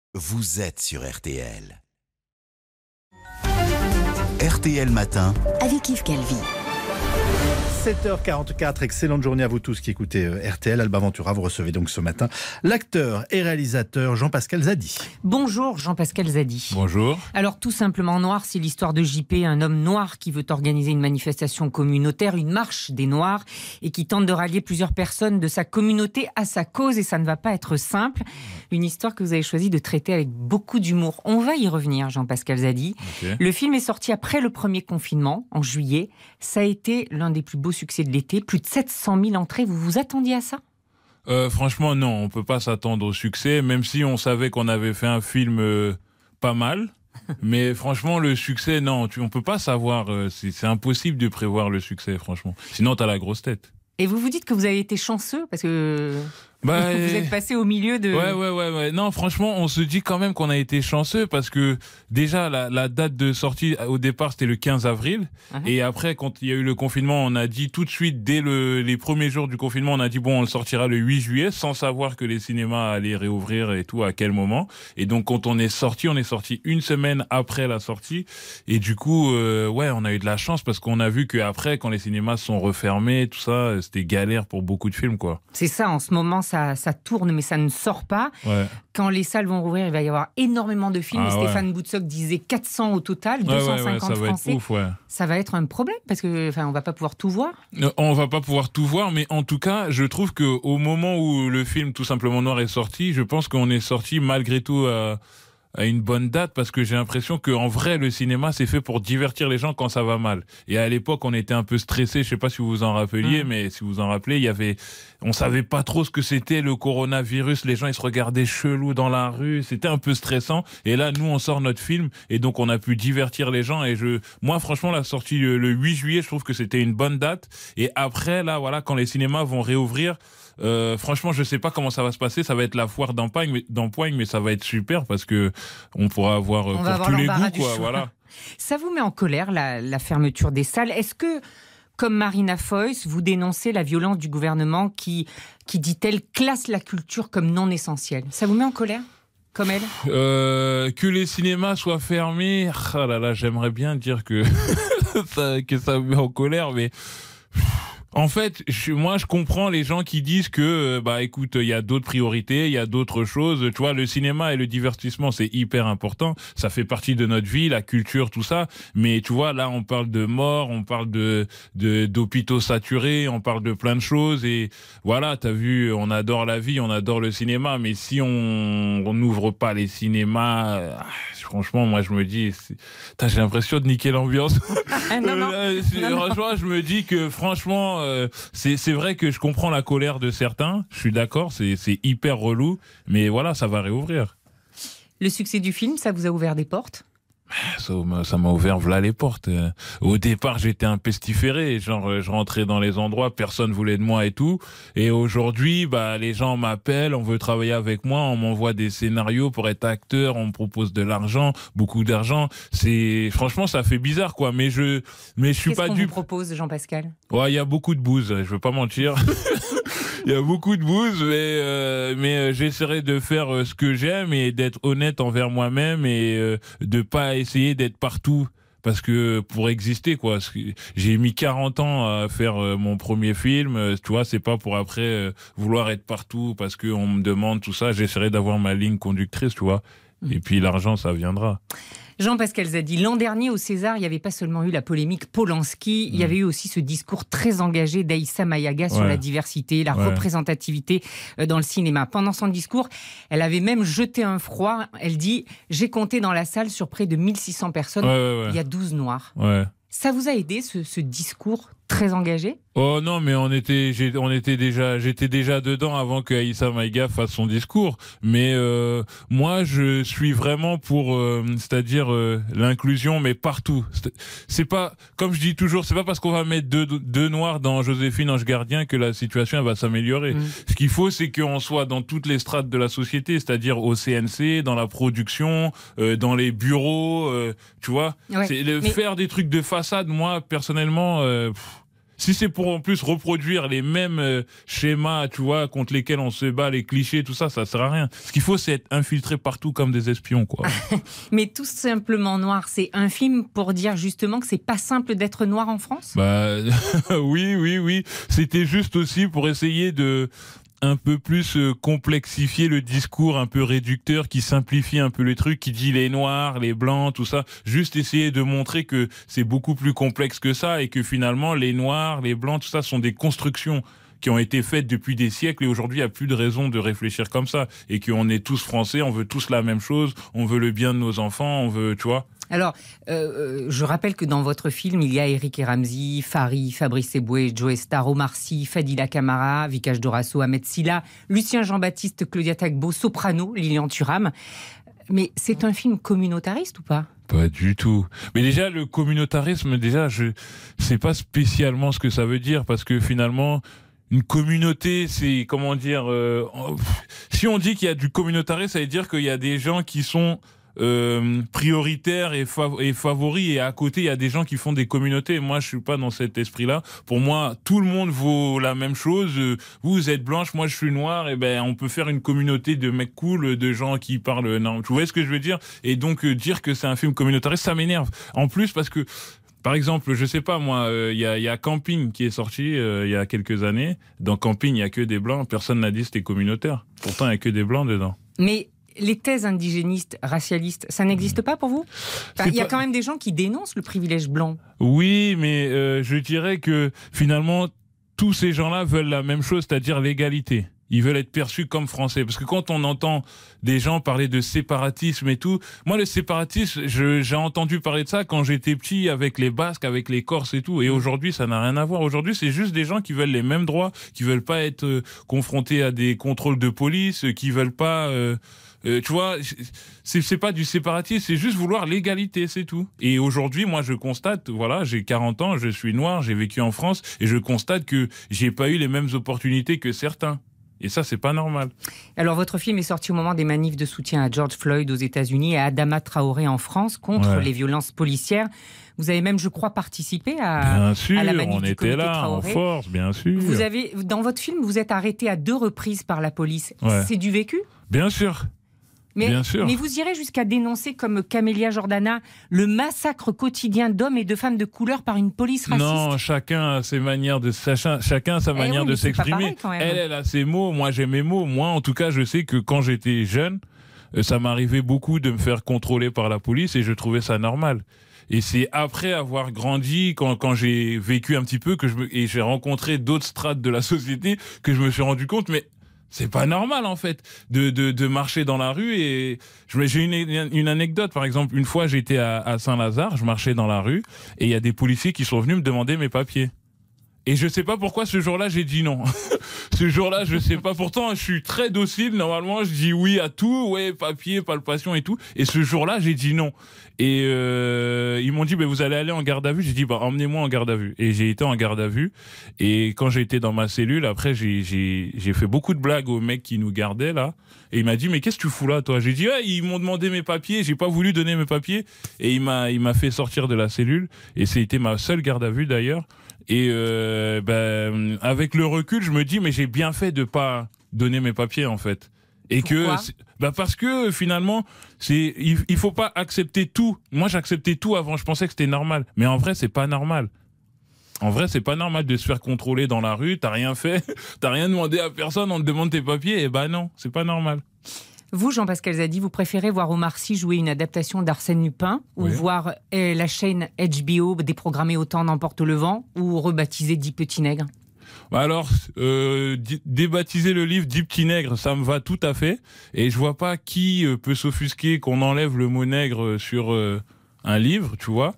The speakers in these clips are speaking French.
Vous êtes sur RTL. RTL Matin. Avec Yves Calvi. 7h44, excellente journée à vous tous qui écoutez RTL. Alba Ventura, vous recevez donc ce matin l'acteur et réalisateur Jean-Pascal Zadi. Bonjour Jean-Pascal Zadi. Bonjour. Alors tout simplement Noir, c'est l'histoire de JP, un homme noir qui veut organiser une manifestation communautaire, une marche des Noirs, et qui tente de rallier plusieurs personnes de sa communauté à sa cause, et ça ne va pas être simple. Une histoire que vous avez choisi de traiter avec beaucoup d'humour. On va y revenir, Jean-Pascal Zadi. Okay. Le film est sorti après le premier confinement, en juillet. Ça a été l'un des plus beaux succès de l'été, plus de 700 000 entrées. Vous vous attendiez à ça ? Franchement, non, on peut pas s'attendre au succès, même si on savait qu'on avait fait un film pas mal. Mais franchement, le succès, non, on peut pas savoir. C'est impossible de prévoir le succès, franchement. Sinon, t'as la grosse tête. Et vous vous dites que vous avez été chanceux parce que vous êtes passé au milieu de... Ouais. Non, franchement, on se dit quand même qu'on a été chanceux parce que déjà, la date de sortie, au départ, c'était le 15 avril. Et après, quand il y a eu le confinement, on a dit tout de suite, dès les premiers jours du confinement, on a dit, bon, on le sortira le 8 juillet, sans savoir que les cinémas allaient réouvrir et tout, à quel moment. Et donc, quand on est sorti une semaine après la sortie. Et du coup, on a eu de la chance parce qu'on a vu qu'après, quand les cinémas sont refermés, tout ça, c'était galère pour beaucoup de films, quoi. C'est ça, en ce moment, ça tourne, mais ça ne sort pas. Ouais. Quand les salles vont rouvrir, il va y avoir énormément de films. Stéphane Boutsock disait 400 au total, 250 ça va français. être ouf, Ça va être un problème parce que, on va pas pouvoir tout voir. On va pas pouvoir tout voir, mais en tout cas, je trouve que au moment où le film Tout simplement Noir est sorti, je pense qu'on est sorti malgré tout à une bonne date, parce que j'ai l'impression qu'en vrai, le cinéma, c'est fait pour divertir les gens quand ça va mal. Et à l'époque, on était un peu stressés, je sais pas si vous vous en rappeliez, mais si vous vous en rappelez, on savait pas trop ce que c'était le coronavirus, les gens, ils se regardaient chelou dans la rue, c'était un peu stressant. Et là, nous, on sort notre film, et donc on a pu divertir les gens, et moi, franchement, la sortie le 8 juillet, je trouve que c'était une bonne date. Et après, là, voilà, quand les cinémas vont réouvrir, franchement, je sais pas comment ça va se passer. Ça va être la foire d'Empoigne, mais ça va être super parce que on pourra avoir pour tous les goûts, quoi. Voilà. Ça vous met en colère la fermeture des salles. Est-ce que, comme Marina Foïs, vous dénoncez la violence du gouvernement qui dit-elle, classe la culture comme non essentielle ? Ça vous met en colère ? Comme elle ? Que les cinémas soient fermés, ah là là, j'aimerais bien dire que ça me met en colère, mais en fait, moi, je comprends les gens qui disent que, écoute, il y a d'autres priorités, il y a d'autres choses. Tu vois, le cinéma et le divertissement, c'est hyper important. Ça fait partie de notre vie, la culture, tout ça. Mais tu vois, là, on parle de mort, on parle d'hôpitaux saturés, on parle de plein de choses. Et voilà, t'as vu, on adore la vie, on adore le cinéma. Mais si on n'ouvre pas les cinémas, franchement, moi, je me dis, j'ai l'impression de niquer l'ambiance. Non. Franchement, je me dis que, franchement, c'est vrai que je comprends la colère de certains, je suis d'accord, c'est hyper relou, mais voilà, ça va réouvrir. Le succès du film, ça vous a ouvert des portes ? Ça m'a ouvert voilà les portes. Au départ, j'étais un pestiféré, genre je rentrais dans les endroits, personne voulait de moi et tout. Et aujourd'hui, les gens m'appellent, on veut travailler avec moi, on m'envoie des scénarios pour être acteur, on me propose de l'argent, beaucoup d'argent. Franchement, ça fait bizarre, quoi. Mais je suis pas dupe. Qu'est-ce qu'on vous propose, Jean-Pascal ? Ouais, il y a beaucoup de bouse, je veux pas mentir. Il y a beaucoup de bouse, mais j'essaierai de faire ce que j'aime et d'être honnête envers moi-même et de pas essayer d'être partout. Parce que pour exister, quoi, j'ai mis 40 ans à faire mon premier film, tu vois, c'est pas pour après vouloir être partout parce qu'on me demande tout ça. J'essaierai d'avoir ma ligne conductrice, tu vois. Et puis l'argent, ça viendra. Jean-Pascal Zadi, l'an dernier au César, il n'y avait pas seulement eu la polémique Polanski, il y avait eu aussi ce discours très engagé d'Aïssa Mayaga sur la diversité, la représentativité dans le cinéma. Pendant son discours, elle avait même jeté un froid. Elle dit « J'ai compté dans la salle sur près de 1600 personnes, il y a 12 noirs ». Ça vous a aidé, ce discours très engagé ? Oh non, mais j'étais déjà dedans avant que Aïssa Maïga fasse son discours. Mais moi, je suis vraiment pour, c'est-à-dire l'inclusion, mais partout. C'est pas, comme je dis toujours, c'est pas parce qu'on va mettre deux noirs dans Joséphine Ange Gardien que la situation elle va s'améliorer. Ce qu'il faut, c'est qu'on soit dans toutes les strates de la société, c'est-à-dire au CNC, dans la production, dans les bureaux, tu vois. Faire des trucs de façade, moi personnellement. Si c'est pour en plus reproduire les mêmes schémas, tu vois, contre lesquels on se bat, les clichés, tout ça, ça sert à rien. Ce qu'il faut, c'est être infiltré partout comme des espions, quoi. Mais Tout simplement noir, c'est un film pour dire justement que c'est pas simple d'être noir en France ? Bah, oui. C'était juste aussi pour essayer de un peu plus complexifier le discours un peu réducteur qui simplifie un peu les trucs, qui dit les noirs, les blancs, tout ça. Juste essayer de montrer que c'est beaucoup plus complexe que ça et que finalement les noirs, les blancs, tout ça sont des constructions qui ont été faites depuis des siècles et aujourd'hui il n'y a plus de raison de réfléchir comme ça et qu'on est tous français, on veut tous la même chose, on veut le bien de nos enfants, on veut, tu vois. Alors, je rappelle que dans votre film, il y a Eric et Ramzy, Fari, Fabrice Eboué, Joe Star, Omar Sy, Fadila Camara, Vikash Dorasso, Ahmed Silla, Lucien Jean-Baptiste, Claudia Tagbo, Soprano, Lilian Thuram. Mais c'est un film communautariste ou pas ? Pas du tout. Mais déjà, le communautarisme, je sais pas spécialement ce que ça veut dire parce que finalement, une communauté, c'est, comment dire, si on dit qu'il y a du communautarisme, ça veut dire qu'il y a des gens qui sont prioritaires et favoris et à côté il y a des gens qui font des communautés. Moi je suis pas dans cet esprit-là. Pour moi tout le monde vaut la même chose. Vous êtes blanche, moi je suis noir, et ben on peut faire une communauté de mecs cool, de gens qui parlent. Non, vous voyez ce que je veux dire? Et donc dire que c'est un film communautariste, ça m'énerve. En plus parce que par exemple, je sais pas moi, il y a Camping qui est sorti il y a quelques années. Dans Camping, il y a que des blancs, personne n'a dit c'était communautaire. Pourtant il y a que des blancs dedans. Mais les thèses indigénistes, racialistes, ça n'existe pas pour vous ? Il y a quand même des gens qui dénoncent le privilège blanc. Oui, mais je dirais que finalement, tous ces gens-là veulent la même chose, c'est-à-dire l'égalité. Ils veulent être perçus comme français. Parce que quand on entend des gens parler de séparatisme et tout, moi le séparatisme, j'ai entendu parler de ça quand j'étais petit avec les Basques, avec les Corses et tout. Et aujourd'hui, ça n'a rien à voir. Aujourd'hui, c'est juste des gens qui veulent les mêmes droits, qui veulent pas être confrontés à des contrôles de police, qui veulent pas... tu vois, c'est pas du séparatisme, c'est juste vouloir l'égalité, c'est tout. Et aujourd'hui, moi, je constate, voilà, j'ai 40 ans, je suis noir, j'ai vécu en France, et je constate que j'ai pas eu les mêmes opportunités que certains. Et ça, c'est pas normal. Alors, votre film est sorti au moment des manifs de soutien à George Floyd aux États-Unis et à Adama Traoré en France contre les violences policières. Vous avez même, je crois, participé à la manif du comité Traoré. En force, bien sûr. Dans votre film, vous êtes arrêté à 2 reprises par la police. Ouais. C'est du vécu ? Bien sûr. Bien sûr. Mais vous irez jusqu'à dénoncer, comme Camélia Jordana, le massacre quotidien d'hommes et de femmes de couleur par une police raciste ? Non, chacun a sa manière de s'exprimer. Elle a ses mots, moi j'ai mes mots. Moi, en tout cas, je sais que quand j'étais jeune, ça m'arrivait beaucoup de me faire contrôler par la police et je trouvais ça normal. Et c'est après avoir grandi, quand j'ai vécu un petit peu, et j'ai rencontré d'autres strates de la société, que je me suis rendu compte, mais c'est pas normal en fait de marcher dans la rue. Et j'ai une anecdote, par exemple, une fois j'étais à Saint-Lazare, je marchais dans la rue et il y a des policiers qui sont venus me demander mes papiers. Et je sais pas pourquoi ce jour-là j'ai dit non. Ce jour-là, je sais pas. Pourtant, je suis très docile. Normalement, je dis oui à tout. Ouais, papier, palpation et tout. Et ce jour-là, j'ai dit non. Et ils m'ont dit, vous allez aller en garde à vue. J'ai dit, emmenez-moi en garde à vue. Et j'ai été en garde à vue. Et quand j'ai été dans ma cellule, après, j'ai fait beaucoup de blagues aux mecs qui nous gardaient là. Et il m'a dit, mais qu'est-ce que tu fous là, toi? J'ai dit, ils m'ont demandé mes papiers. J'ai pas voulu donner mes papiers. Et il m'a fait sortir de la cellule. Et c'était ma seule garde à vue d'ailleurs. Et avec le recul, je me dis, mais j'ai bien fait de pas donner mes papiers en fait. Et pourquoi ? Parce que finalement, il faut pas accepter tout. Moi, j'acceptais tout avant. Je pensais que c'était normal, mais en vrai, c'est pas normal. En vrai, c'est pas normal de se faire contrôler dans la rue. T'as rien fait, t'as rien demandé à personne. On te demande tes papiers. Et non, c'est pas normal. Vous, Jean-Pascal Zadi, vous préférez voir Omar Sy jouer une adaptation d'Arsène Lupin ou voir la chaîne HBO déprogrammer Autant n'emporte le vent ou rebaptiser 10 petits nègres ? Alors, débaptiser le livre 10 petits nègres, ça me va tout à fait. Et je vois pas qui peut s'offusquer qu'on enlève le mot nègre sur un livre, tu vois.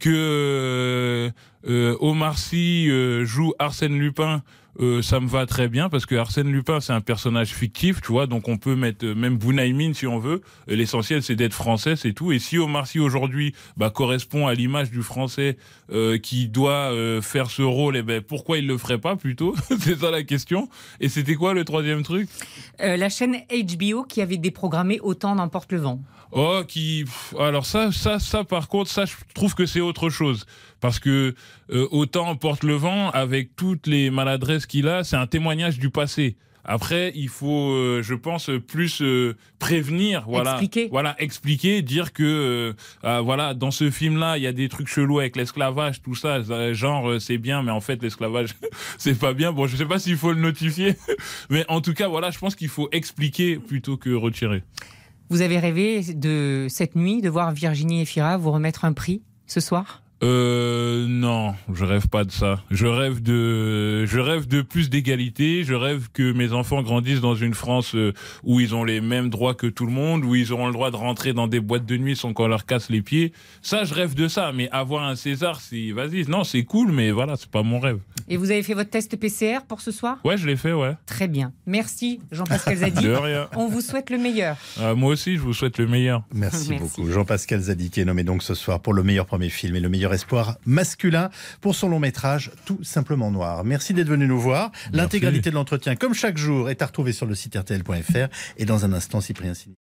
Que Omar Sy joue Arsène Lupin, ça me va très bien parce que Arsène Lupin c'est un personnage fictif, tu vois, donc on peut mettre même Bounaïmin si on veut. L'essentiel c'est d'être français, c'est tout. Et si Omar Sy aujourd'hui correspond à l'image du français qui doit faire ce rôle, pourquoi il le ferait pas plutôt? C'est ça la question. Et c'était quoi le troisième truc? La chaîne HBO qui avait déprogrammé Autant n'emporte le vent. Alors ça par contre, ça je trouve que c'est autre chose. Parce que autant Porte le vent, avec toutes les maladresses qu'il a, c'est un témoignage du passé. Après, il faut, je pense, plus prévenir, expliquer, dire que, voilà, dans ce film-là, il y a des trucs chelous avec l'esclavage, tout ça, genre c'est bien, mais en fait l'esclavage c'est pas bien. Bon, je sais pas s'il faut le notifier, mais en tout cas, voilà, je pense qu'il faut expliquer plutôt que retirer. Vous avez rêvé de cette nuit de voir Virginie Efira vous remettre un prix ce soir ? Non, je rêve pas de ça. Je rêve de plus d'égalité. Je rêve que mes enfants grandissent dans une France où ils ont les mêmes droits que tout le monde, où ils auront le droit de rentrer dans des boîtes de nuit sans qu'on leur casse les pieds. Ça, je rêve de ça. Mais avoir un César, non, c'est cool, mais voilà, c'est pas mon rêve. Et vous avez fait votre test PCR pour ce soir ? Ouais, je l'ai fait, ouais. Très bien. Merci, Jean-Pascal Zadi. De rien. On vous souhaite le meilleur. Moi aussi, je vous souhaite le meilleur. Merci beaucoup. Jean-Pascal Zadi, qui est nommé donc ce soir pour le meilleur premier film et le meilleur espoir masculin pour son long métrage Tout simplement noir. Merci d'être venu nous voir. L'intégralité de l'entretien, comme chaque jour, est à retrouver sur le site rtl.fr. Et dans un instant, Cyprien Sini.